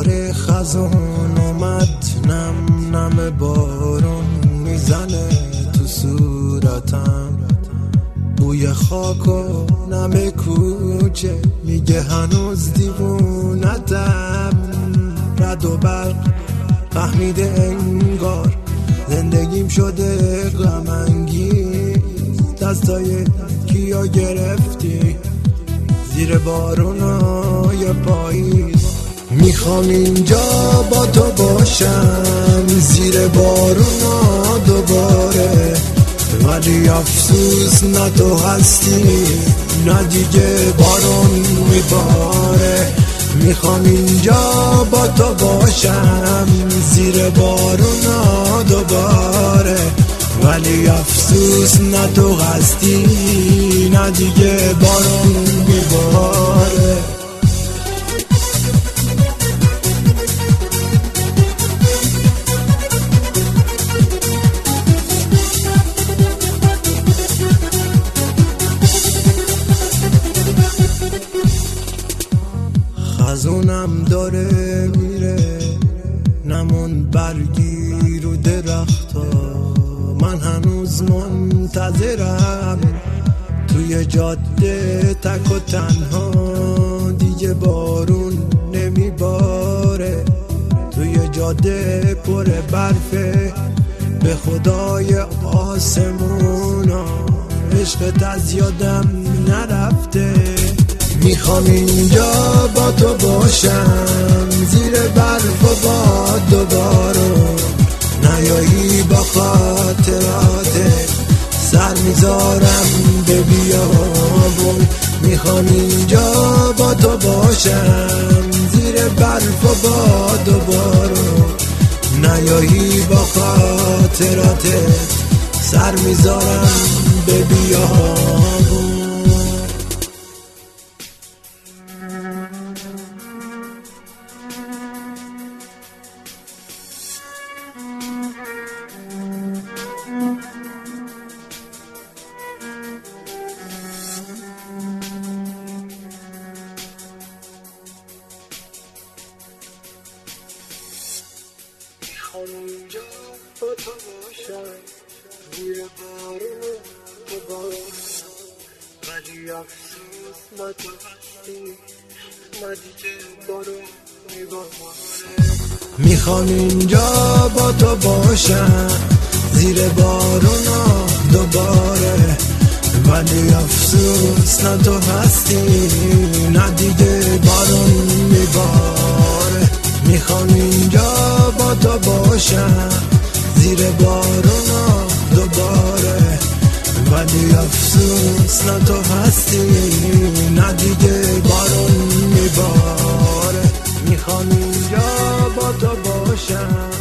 دوباره خزان اومد، نم نم بارون میزنه تو صورتم، بوی خاک و نم کوچه میگه هنوز دیوونتم. رد و برق فهمیده انگار زندگیم شده غم انگیز، دستای کیا گرفتی زیر بارونای پاییز. میخوام اینجا با تو باشم زیر بارونا دوباره، ولی افسوس نه تو هستی نه دیگه بارون میباره. میخوام اینجا با تو باشم زیر بارونا دوباره، ولی افسوس نه تو هستی نه دیگه بارون میباره. خزونم داره میره، نمون برگی رو درختا، من هنوز منتظرم توی جاده تک و تنها. دیگه بارون نمیباره، توی جاده پر برفه، به خدای آسمونا عشقت از یادم نرفته. میخوام اینجا با تو باشم زیر برف و باد دوباره، نیایی با خاطرات سر میذارم به بیابون. میخوام اینجا با تو باشم زیر برف و باد دوباره، نیایی با خاطرات سر میذارم به بیابون. اینجا با تو باشم زیر بارون دوباره، ولی افسوس نه تو هستی نه دیگه بارون میباره. میخوام اینجا با تو باشم زیر بارونا دوباره، ولی افسوس نه تو هستی نه دیگه بارون میباره. میخوام اینجا با تو باشم زیر بارونا دوباره، ولی افسوس نه تو هستی نه دیگه بارون میباره. میخوام اینجا با تو باشم